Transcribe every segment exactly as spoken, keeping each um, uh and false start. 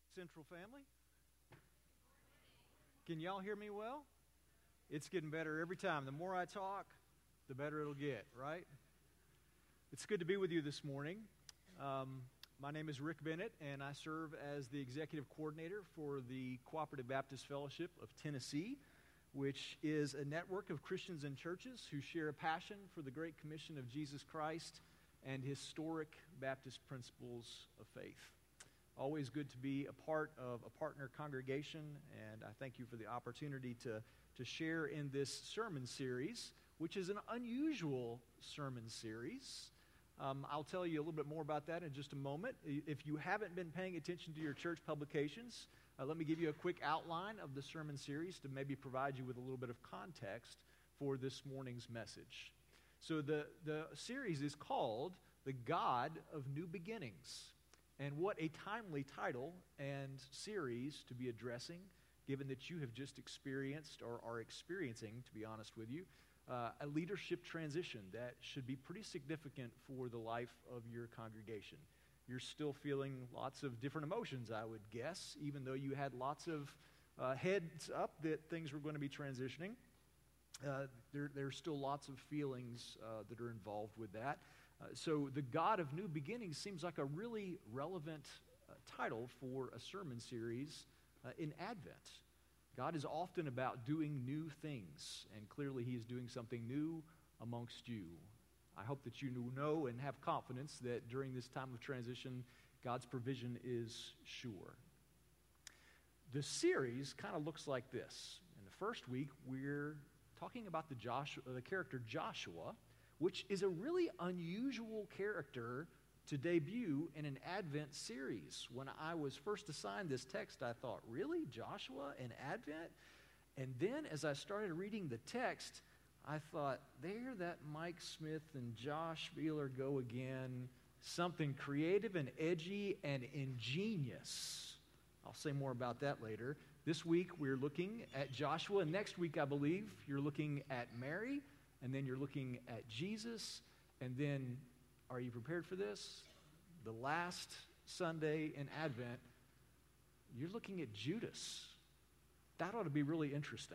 Central family. Can y'all hear me well? It's getting better every time. The more I talk, the better it'll get, right? It's good to be with you this morning. Um, my name is Rick Bennett, and I serve as the executive coordinator for the Cooperative Baptist Fellowship of Tennessee, which is a network of Christians and churches who share a passion for the Great Commission of Jesus Christ and historic Baptist principles of faith. Always good to be a part of a partner congregation, and I thank you for the opportunity to, to share in this sermon series, which is an unusual sermon series. Um, I'll tell you a little bit more about that in just a moment. If you haven't been paying attention to your church publications, uh, let me give you a quick outline of the sermon series to maybe provide you with a little bit of context for this morning's message. So the, the series is called The God of New Beginnings. And what a timely title and series to be addressing, given that you have just experienced or are experiencing, to be honest with you, uh, a leadership transition that should be pretty significant for the life of your congregation. You're still feeling lots of different emotions, I would guess, even though you had lots of uh, heads up that things were going to be transitioning. Uh, there, there's still lots of feelings uh, that are involved with that. Uh, so the God of New Beginnings seems like a really relevant uh, title for a sermon series uh, in Advent. God is often about doing new things, and clearly He is doing something new amongst you. I hope that you know and have confidence that during this time of transition, God's provision is sure. The series kind of looks like this. In the first week, we're talking about the Joshua, the character Joshua, which is a really unusual character to debut in an Advent series. When I was first assigned this text, I thought, really? Joshua in Advent? And then as I started reading the text, I thought, there that Mike Smith and Josh Beeler go again. Something creative and edgy and ingenious. I'll say more about that later. This week we're looking at Joshua. Next week, I believe, you're looking at Mary. And then you're looking at Jesus. And then, are you prepared for this? The last Sunday in Advent, you're looking at Judas. That ought to be really interesting.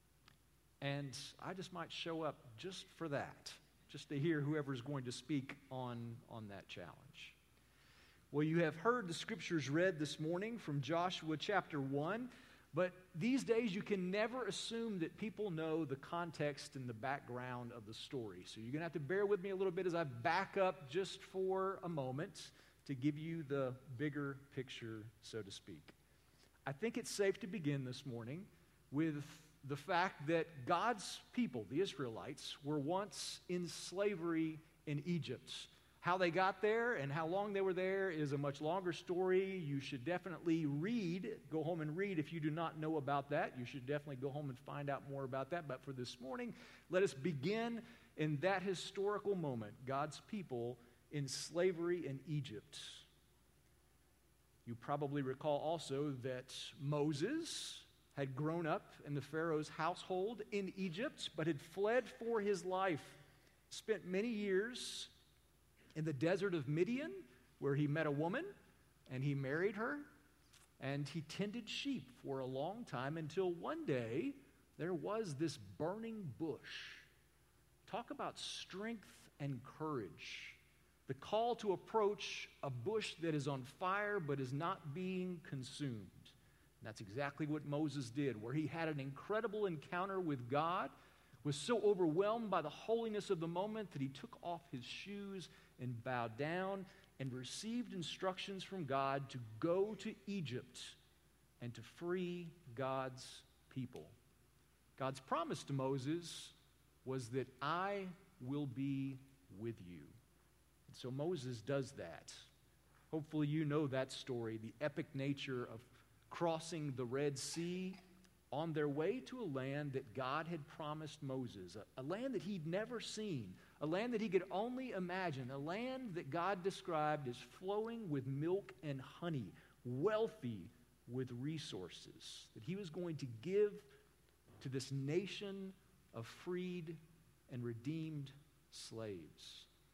And I just might show up just for that, just to hear whoever's going to speak on, on that challenge. Well, you have heard the scriptures read this morning from Joshua chapter one. But these days, you can never assume that people know the context and the background of the story. So you're going to have to bear with me a little bit as I back up just for a moment to give you the bigger picture, so to speak. I think it's safe to begin this morning with the fact that God's people, the Israelites, were once in slavery in Egypt. How they got there and how long they were there is a much longer story. You should definitely read, go home and read if you do not know about that. You should definitely go home and find out more about that. But for this morning, let us begin in that historical moment, God's people in slavery in Egypt. You probably recall also that Moses had grown up in the Pharaoh's household in Egypt, but had fled for his life, spent many years in the desert of Midian, where he met a woman, and he married her, and he tended sheep for a long time until one day there was this burning bush. Talk about strength and courage. The call to approach a bush that is on fire but is not being consumed. And that's exactly what Moses did, where he had an incredible encounter with God, was so overwhelmed by the holiness of the moment that he took off his shoes and bowed down and received instructions from God to go to Egypt and to free God's people. God's promise to Moses was that I will be with you. And so Moses does that. Hopefully you know that story, the epic nature of crossing the Red Sea on their way to a land that God had promised Moses, a, a land that he'd never seen, a land that he could only imagine, a land that God described as flowing with milk and honey, wealthy with resources, that he was going to give to this nation of freed and redeemed slaves.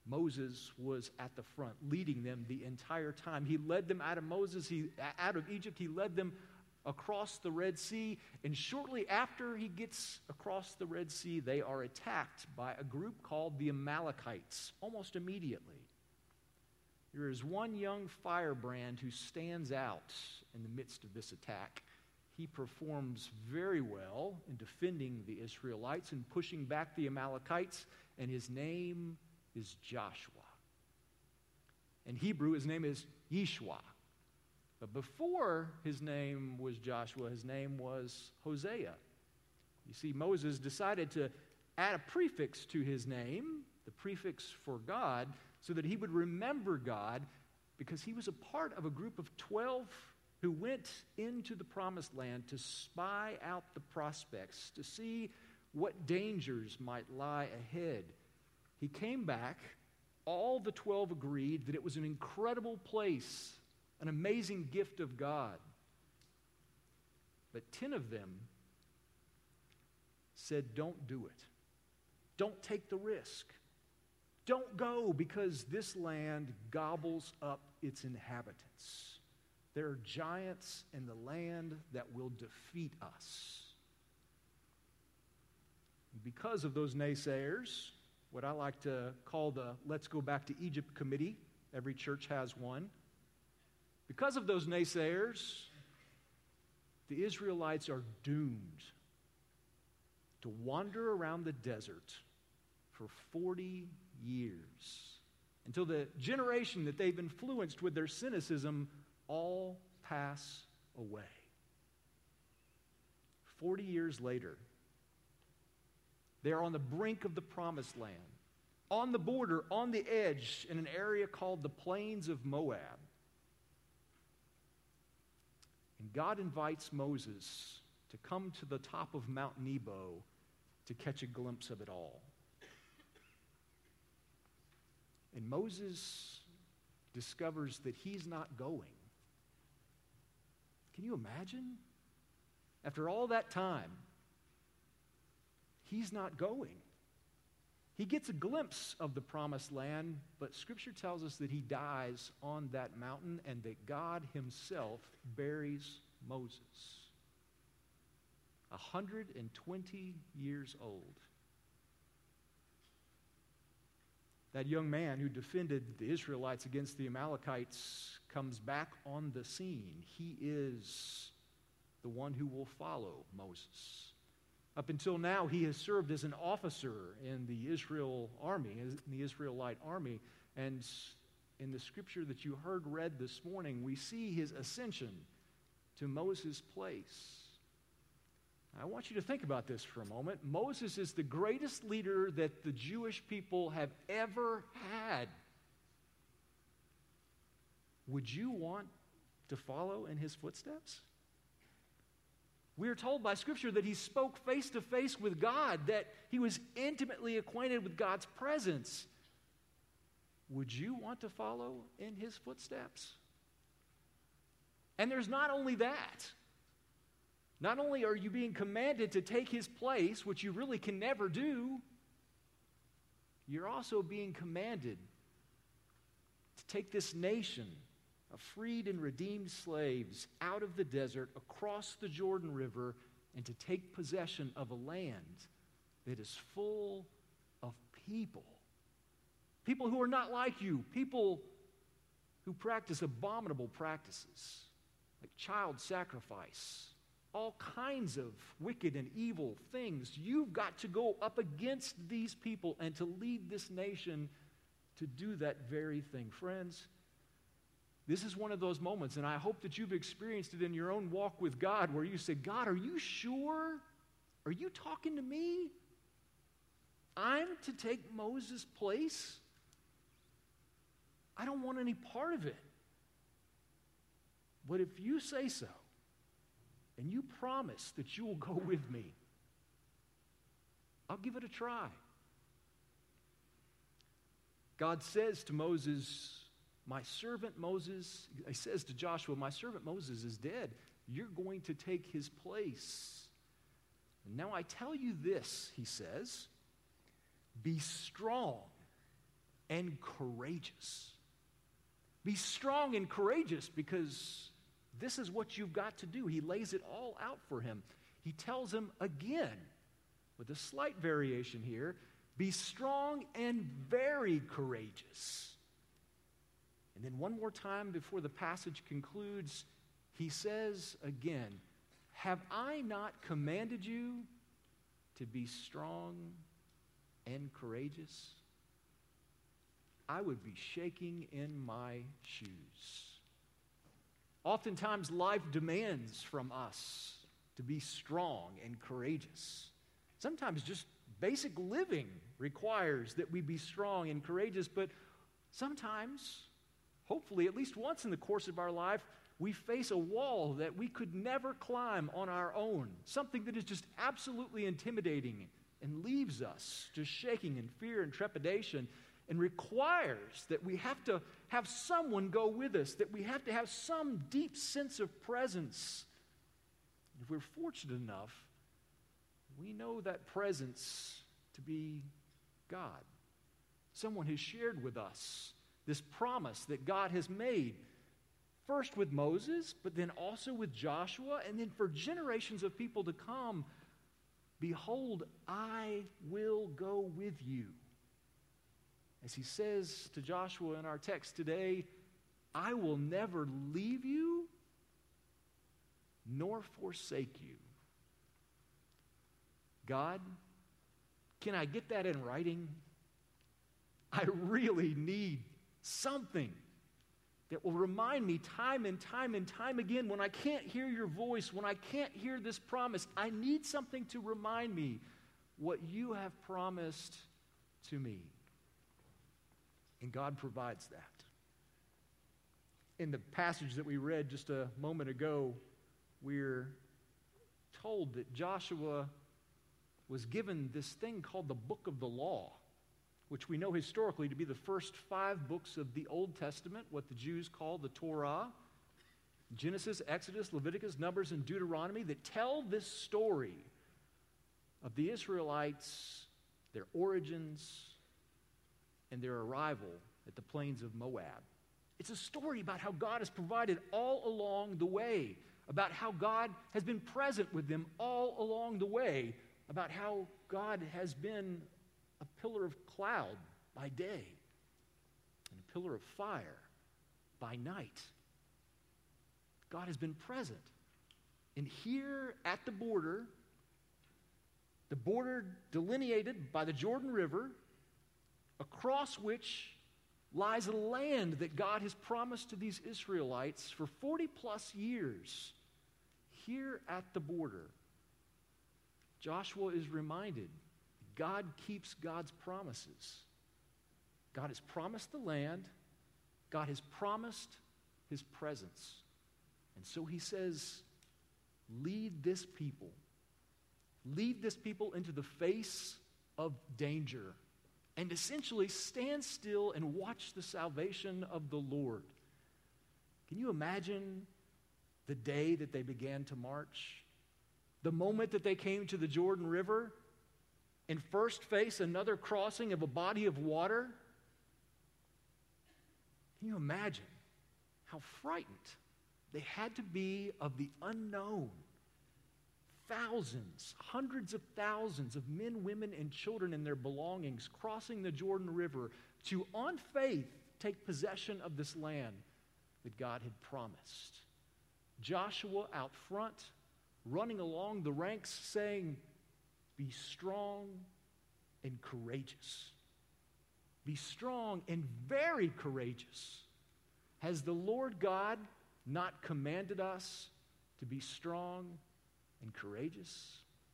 Moses was at the front, leading them the entire time. He led them out of Moses, he, out of Egypt. He led them across the Red Sea. And shortly after he gets across the Red Sea, they are attacked by a group called the Amalekites almost immediately. There is one young firebrand who stands out in the midst of this attack. He performs very well in defending the Israelites and pushing back the Amalekites, and his name is Joshua. In Hebrew, his name is Yeshua. But before his name was Joshua, his name was Hosea. You see, Moses decided to add a prefix to his name, the prefix for God, so that he would remember God, because he was a part of a group of twelve who went into the promised land to spy out the prospects, to see what dangers might lie ahead. He came back. All the twelve agreed that it was an incredible place, an amazing gift of God. But ten of them said, don't do it. Don't take the risk. Don't go, because this land gobbles up its inhabitants. There are giants in the land that will defeat us. Because of those naysayers, what I like to call the Let's Go Back to Egypt Committee, every church has one. Because of those naysayers, the Israelites are doomed to wander around the desert for forty years, until the generation that they've influenced with their cynicism all pass away. Forty years later, they are on the brink of the promised land, on the border, on the edge, in an area called the Plains of Moab. And God invites Moses to come to the top of Mount Nebo to catch a glimpse of it all. And Moses discovers that he's not going. Can you imagine? After all that time, he's not going. He gets a glimpse of the promised land, but Scripture tells us that he dies on that mountain and that God himself buries Moses. one hundred twenty years old. That young man who defended the Israelites against the Amalekites comes back on the scene. He is the one who will follow Moses. Up until now, he has served as an officer in the Israel army, in the Israelite army. And in the scripture that you heard read this morning, we see his ascension to Moses' place. I want you to think about this for a moment. Moses is the greatest leader that the Jewish people have ever had. Would you want to follow in his footsteps? We are told by Scripture that he spoke face to face with God, that he was intimately acquainted with God's presence. Would you want to follow in his footsteps? And there's not only that. Not only are you being commanded to take his place, which you really can never do, you're also being commanded to take this nation of freed and redeemed slaves out of the desert, across the Jordan River, and to take possession of a land that is full of people. People who are not like you, people who practice abominable practices, like child sacrifice, all kinds of wicked and evil things. You've got to go up against these people and to lead this nation to do that very thing. Friends, this is one of those moments, and I hope that you've experienced it in your own walk with God, where you say, God, are you sure? Are you talking to me? I'm to take Moses' place? I don't want any part of it. But if you say so, and you promise that you will go with me, I'll give it a try. God says to Moses, my servant Moses, he says to Joshua, my servant Moses is dead. You're going to take his place. And now I tell you this, he says, be strong and courageous. Be strong and courageous because this is what you've got to do. He lays it all out for him. He tells him again, with a slight variation here, be strong and very courageous. And then one more time before the passage concludes, he says again, have I not commanded you to be strong and courageous? I would be shaking in my shoes. Oftentimes, life demands from us to be strong and courageous. Sometimes just basic living requires that we be strong and courageous, but sometimes, hopefully at least once in the course of our life, we face a wall that we could never climb on our own, something that is just absolutely intimidating and leaves us just shaking in fear and trepidation, and requires that we have to have someone go with us, that we have to have some deep sense of presence. If we're fortunate enough, we know that presence to be God. Someone has shared with us this promise that God has made, first with Moses, but then also with Joshua, and then for generations of people to come. Behold, I will go with you. As he says to Joshua in our text today, I will never leave you nor forsake you. God, can I get that in writing? I really need something that will remind me time and time and time again when I can't hear your voice, when I can't hear this promise. I need something to remind me what you have promised to me. And God provides that. In the passage that we read just a moment ago, we're told that Joshua was given this thing called the Book of the Law, which we know historically to be the first five books of the Old Testament, what the Jews call the Torah. Genesis, Exodus, Leviticus, Numbers, and Deuteronomy that tell this story of the Israelites, their origins, and their arrival at the plains of Moab. It's a story about how God has provided all along the way, about how God has been present with them all along the way, about how God has been a pillar of cloud by day and a pillar of fire by night. God has been present. And here at the border, the border delineated by the Jordan River, across which lies a land that God has promised to these Israelites for forty plus years. Here at the border, Joshua is reminded God keeps God's promises. God has promised the land. God has promised his presence. And so he says, lead this people. Lead this people into the face of danger. And essentially stand still and watch the salvation of the Lord. Can you imagine the day that they began to march? The moment that they came to the Jordan River and first face another crossing of a body of water? Can you imagine how frightened they had to be of the unknown? Thousands, hundreds of thousands of men, women, and children and their belongings crossing the Jordan River to, on faith, take possession of this land that God had promised. Joshua out front, running along the ranks, saying, be strong and courageous. Be strong and very courageous. Has the Lord God not commanded us to be strong and courageous?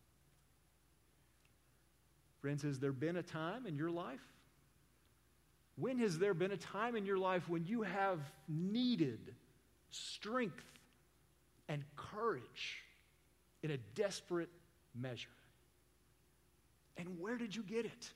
Friends, has there been a time in your life? When has there been a time in your life when you have needed strength and courage in a desperate measure? And where did you get it?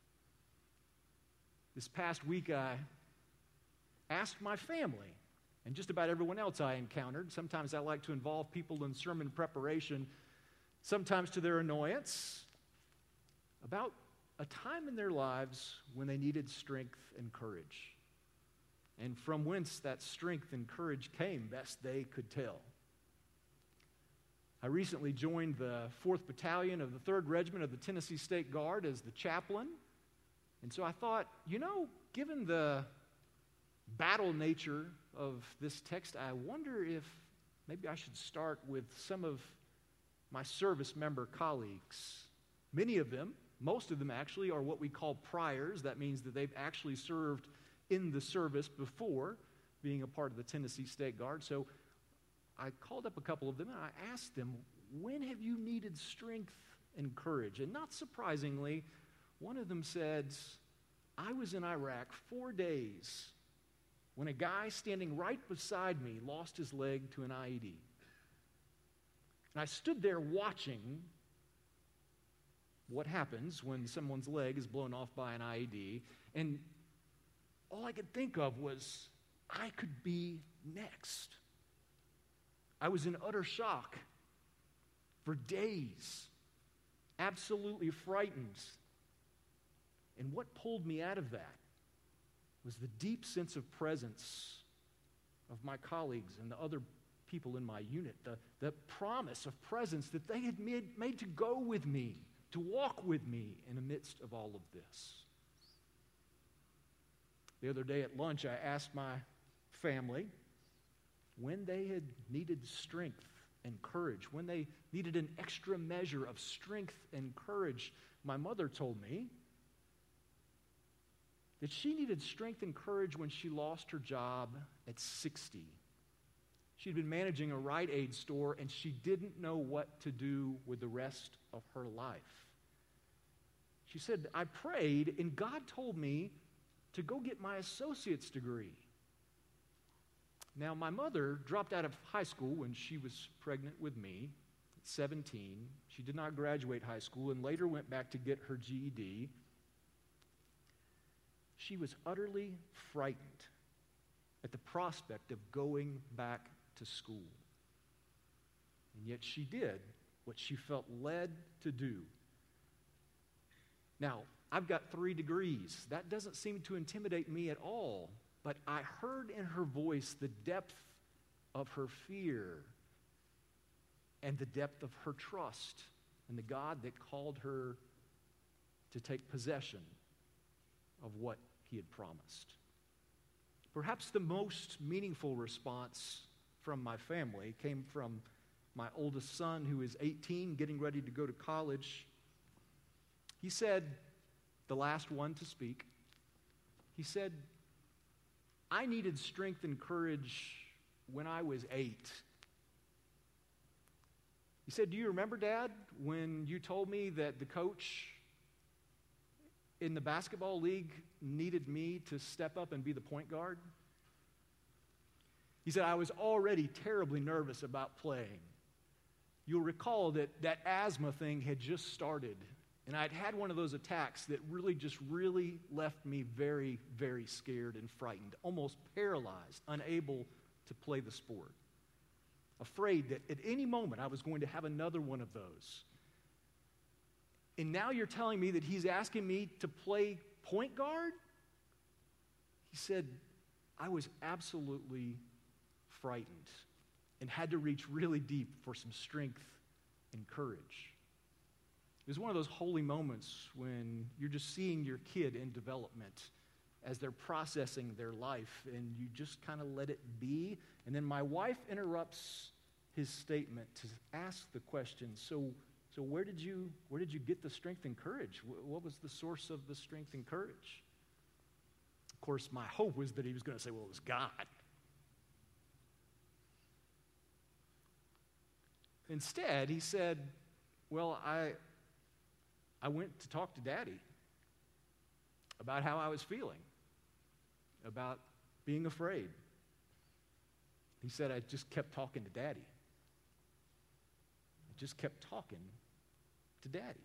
This past week, I asked my family and just about everyone else I encountered. Sometimes I like to involve people in sermon preparation, sometimes to their annoyance, about a time in their lives when they needed strength and courage. And from whence that strength and courage came, best they could tell. I recently joined the fourth Battalion of the third Regiment of the Tennessee State Guard as the chaplain. And so I thought, you know, given the battle nature of this text, I wonder if maybe I should start with some of my service member colleagues. Many of them, most of them actually, are what we call priors. That means that they've actually served in the service before being a part of the Tennessee State Guard. So I called up a couple of them and I asked them, when have you needed strength and courage? And not surprisingly, one of them said, I was in Iraq four days when a guy standing right beside me lost his leg to an I E D. And I stood there watching what happens when someone's leg is blown off by an I E D, and all I could think of was, I could be next. I was in utter shock for days, absolutely frightened. And what pulled me out of that was the deep sense of presence of my colleagues and the other people in my unit, the, the promise of presence that they had made, made to go with me, to walk with me in the midst of all of this. The other day at lunch, I asked my family when they had needed strength and courage, when they needed an extra measure of strength and courage. My mother told me that she needed strength and courage when she lost her job at sixty. She'd been managing a Rite Aid store, and she didn't know what to do with the rest of her life. She said, I prayed, and God told me to go get my associate's degree. Now, my mother dropped out of high school when she was pregnant with me at seventeen. She did not graduate high school and later went back to get her G E D. She was utterly frightened at the prospect of going back to school. And yet she did what she felt led to do. Now, I've got three degrees. That doesn't seem to intimidate me at all. But I heard in her voice the depth of her fear and the depth of her trust in the God that called her to take possession of what he had promised. Perhaps the most meaningful response from my family came from my oldest son, who is eighteen, getting ready to go to college. He said, the last one to speak, he said, I needed strength and courage when I was eight. He said, do you remember, Dad, when you told me that the coach in the basketball league needed me to step up and be the point guard? He said, I was already terribly nervous about playing. You'll recall that that asthma thing had just started, and I'd had one of those attacks that really just really left me very, very scared and frightened, almost paralyzed, unable to play the sport. Afraid that at any moment I was going to have another one of those. And now you're telling me that he's asking me to play point guard? He said, I was absolutely frightened and had to reach really deep for some strength and courage. It was one of those holy moments when you're just seeing your kid in development as they're processing their life, and you just kind of let it be. And then my wife interrupts his statement to ask the question, so so where did you where did you get the strength and courage? What was the source of the strength and courage? Of course, my hope was that he was going to say, well, it was God. Instead, he said, well, I I went to talk to Daddy about how I was feeling, about being afraid. He said, I just kept talking to Daddy. I just kept talking to Daddy.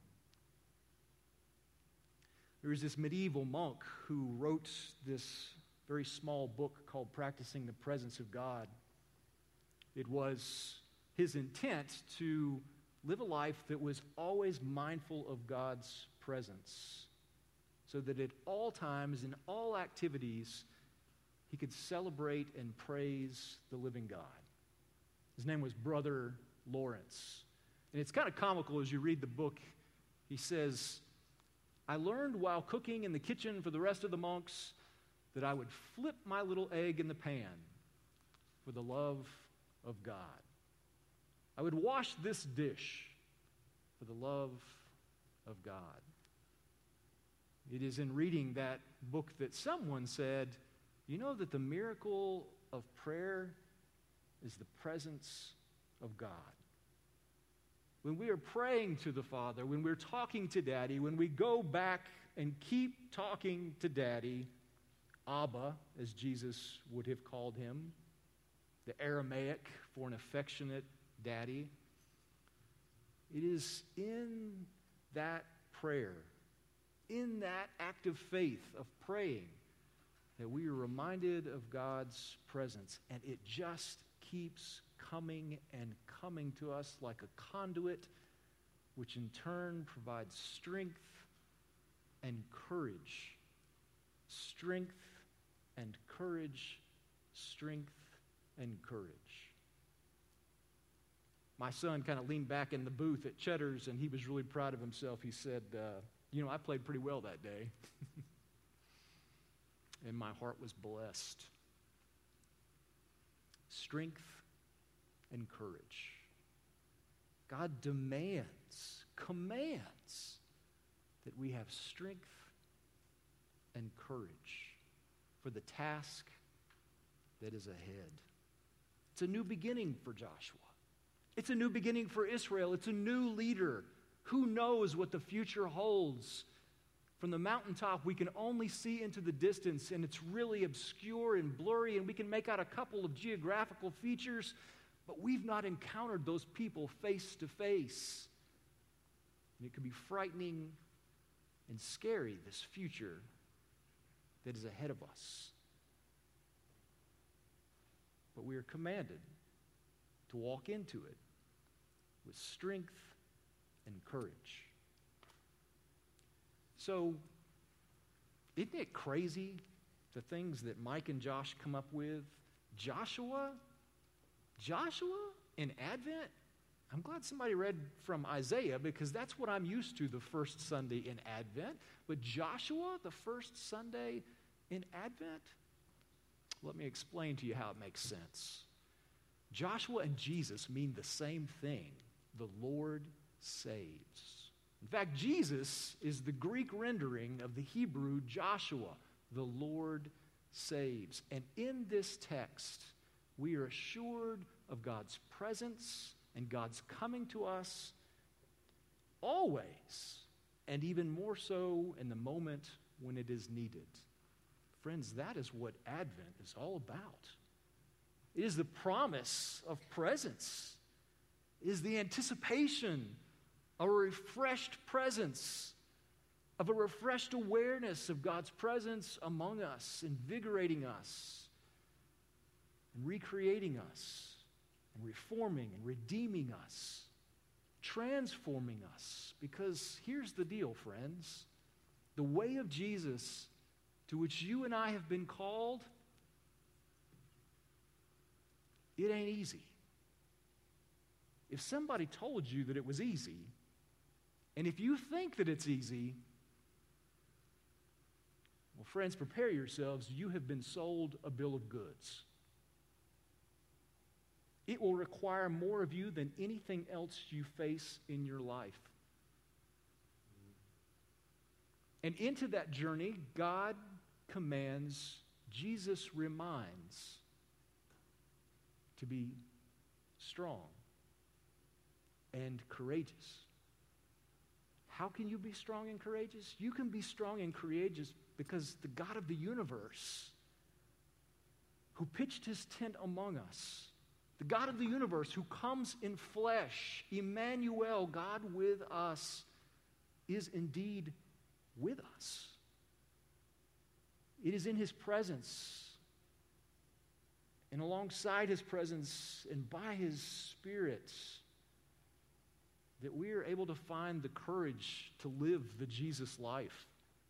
There was this medieval monk who wrote this very small book called Practicing the Presence of God. It was his intent to live a life that was always mindful of God's presence, so that at all times, in all activities, he could celebrate and praise the living God. His name was Brother Lawrence. And it's kind of comical as you read the book. He says, I learned while cooking in the kitchen for the rest of the monks that I would flip my little egg in the pan for the love of God. I would wash this dish for the love of God. It is in reading that book that someone said, you know that the miracle of prayer is the presence of God. When we are praying to the Father, when we're talking to Daddy, when we go back and keep talking to Daddy, Abba, as Jesus would have called him, the Aramaic for an affectionate daddy, it is in that prayer, in that act of faith of praying, that we are reminded of God's presence, and it just keeps coming and coming to us like a conduit, which in turn provides strength and courage. Strength and courage, strength and courage. My son kind of leaned back in the booth at Cheddar's, and he was really proud of himself. He said, uh, you know, I played pretty well that day. And my heart was blessed. Strength and courage. God demands, commands that we have strength and courage for the task that is ahead. It's a new beginning for Joshua. It's a new beginning for Israel. It's a new leader. Who knows what the future holds? From the mountaintop, we can only see into the distance, and it's really obscure and blurry, and we can make out a couple of geographical features, but we've not encountered those people face to face. And it can be frightening and scary, this future that is ahead of us. But we are commanded to walk into it with strength and courage. So, isn't it crazy, the things that Mike and Josh come up with? Joshua? Joshua in Advent? I'm glad somebody read from Isaiah, because that's what I'm used to the first Sunday in Advent. But Joshua, the first Sunday in Advent? Let me explain to you how it makes sense. Joshua and Jesus mean the same thing. The Lord saves. In fact, Jesus is the Greek rendering of the Hebrew Joshua. The Lord saves. And in this text, we are assured of God's presence and God's coming to us always, and even more so in the moment when it is needed. Friends, that is what Advent is all about. It is the promise of presence. It is the anticipation of a refreshed presence, of a refreshed awareness of God's presence among us, invigorating us, and recreating us, and reforming and redeeming us, transforming us. Because here's the deal, friends. The way of Jesus to which you and I have been called, it ain't easy. If somebody told you that it was easy, and if you think that it's easy, well, friends, prepare yourselves. You have been sold a bill of goods. It will require more of you than anything else you face in your life. And into that journey, God commands, Jesus reminds, to be strong and courageous. How can you be strong and courageous? You can be strong and courageous because the God of the universe, who pitched his tent among us, the God of the universe who comes in flesh, Emmanuel, God with us, is indeed with us. It is in his presence, and alongside his presence and by his Spirit, that we are able to find the courage to live the Jesus life.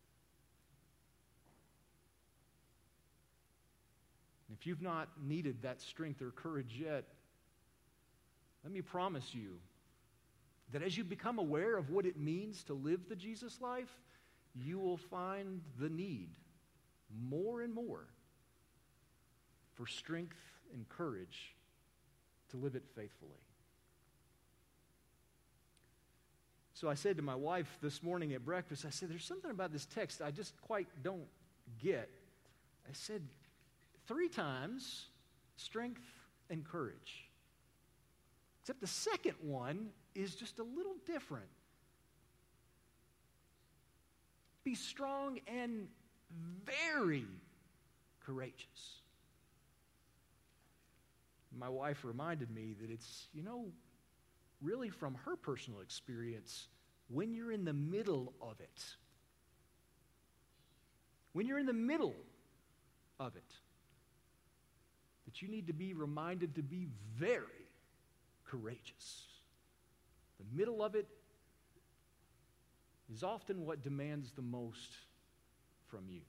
If you've not needed that strength or courage yet, let me promise you that as you become aware of what it means to live the Jesus life, you will find the need more and more for strength and courage to live it faithfully. So I said to my wife this morning at breakfast, I said, there's something about this text I just quite don't get. I said, three times, strength and courage. Except the second one is just a little different. Be strong and very courageous. My wife reminded me that it's, you know, really from her personal experience, when you're in the middle of it, when you're in the middle of it, that you need to be reminded to be very courageous. The middle of it is often what demands the most from you.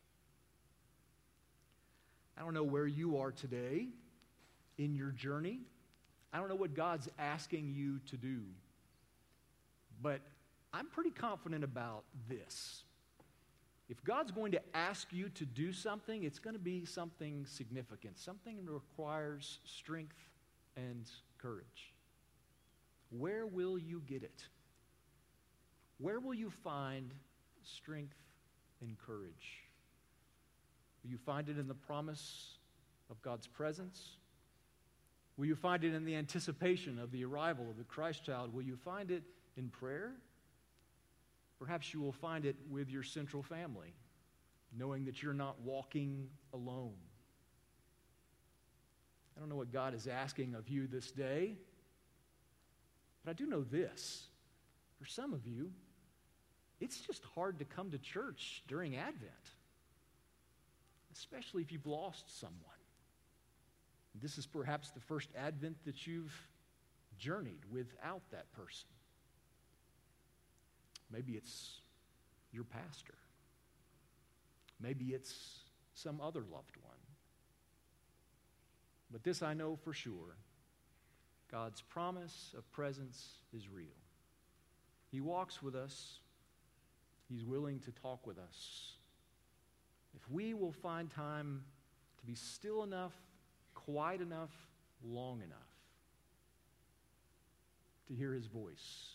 I don't know where you are today in your journey. I don't know what God's asking you to do. But I'm pretty confident about this. If God's going to ask you to do something, it's going to be something significant, something that requires strength and courage. Where will you get it? Where will you find strength and courage? Will you find it in the promise of God's presence? Will you find it in the anticipation of the arrival of the Christ child? Will you find it in prayer? Perhaps you will find it with your central family, knowing that you're not walking alone. I don't know what God is asking of you this day, but I do know this. For some of you, it's just hard to come to church during Advent, especially if you've lost someone. This is perhaps the first Advent that you've journeyed without that person. Maybe it's your pastor. Maybe it's some other loved one. But this I know for sure. God's promise of presence is real. He walks with us. He's willing to talk with us. If we will find time to be still enough, quiet enough, long enough to hear his voice.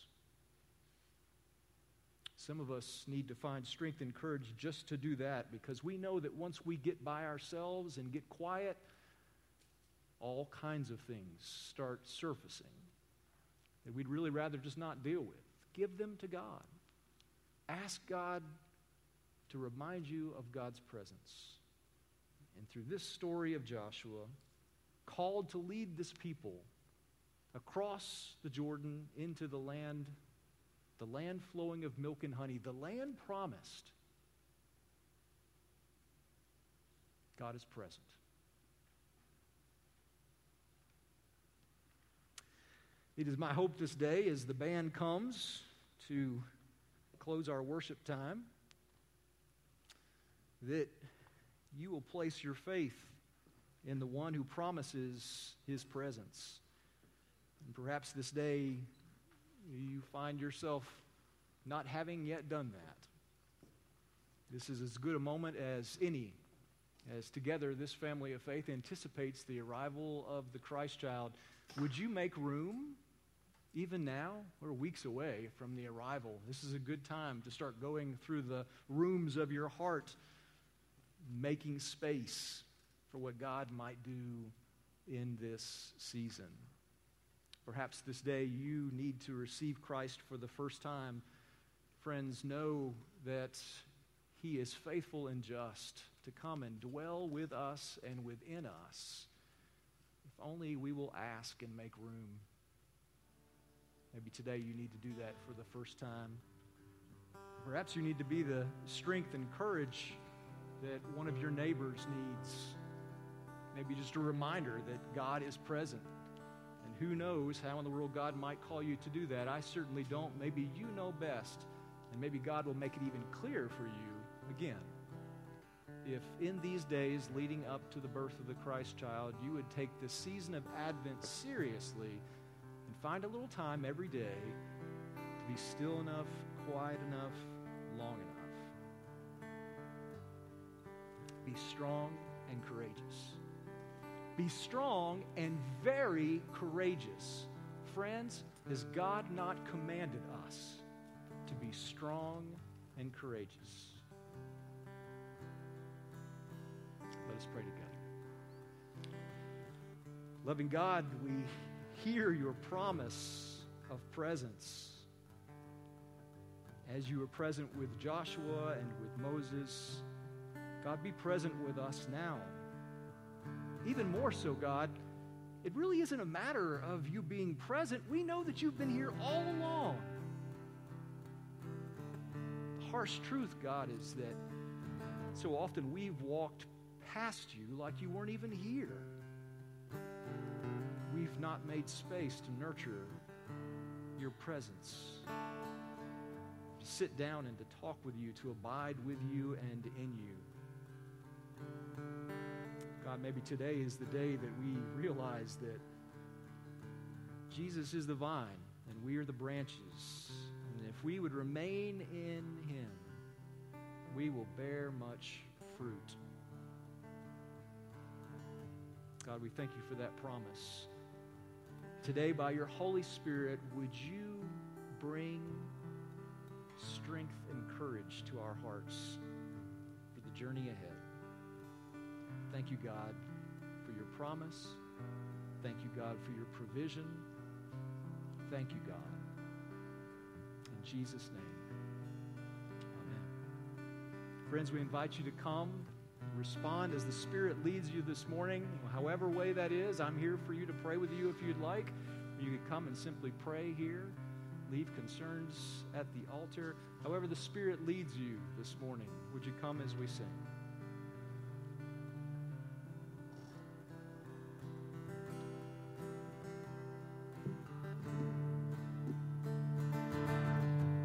Some of us need to find strength and courage just to do that, because we know that once we get by ourselves and get quiet, all kinds of things start surfacing that we'd really rather just not deal with. Give them to God. Ask God to remind you of God's presence. And through this story of Joshua, called to lead this people across the Jordan into the land, the land flowing of milk and honey, the land promised, God is present. It is my hope this day, as the band comes to close our worship time, that you will place your faith in the one who promises his presence. And perhaps this day you find yourself not having yet done that. This is as good a moment as any, as together this family of faith anticipates the arrival of the Christ child. Would you make room? Even now, we're weeks away from the arrival. This is a good time to start going through the rooms of your heart, making space for what God might do in this season. Perhaps this day you need to receive Christ for the first time. Friends, know that he is faithful and just to come and dwell with us and within us. If only we will ask and make room. Maybe today you need to do that for the first time. Perhaps you need to be the strength and courage that one of your neighbors needs. Maybe just a reminder that God is present and who knows how in the world God might call you to do that. I certainly don't. Maybe you know best, and maybe God will make it even clearer for you again. If in these days leading up to the birth of the Christ child, you would take the season of Advent seriously and find a little time every day to be still enough, quiet enough, long enough. Be strong and courageous. Be strong and very courageous. Friends, has God not commanded us to be strong and courageous? Let us pray together. Loving God, we hear your promise of presence. As you were present with Joshua and with Moses, God, be present with us now. Even more so, God, it really isn't a matter of you being present. We know that you've been here all along. The harsh truth, God, is that so often we've walked past you like you weren't even here. We've not made space to nurture your presence, to sit down and to talk with you, to abide with you and in you. God, maybe today is the day that we realize that Jesus is the vine and we are the branches. And if we would remain in him, we will bear much fruit. God, we thank you for that promise. Today, by your Holy Spirit, would you bring strength and courage to our hearts for the journey ahead? Thank you, God, for your promise. Thank you, God, for your provision. Thank you, God. In Jesus' name, amen. Friends, we invite you to come and respond as the Spirit leads you this morning. However way that is, I'm here for you to pray with you if you'd like. You could come and simply pray here. Leave concerns at the altar. However the Spirit leads you this morning, would you come as we sing?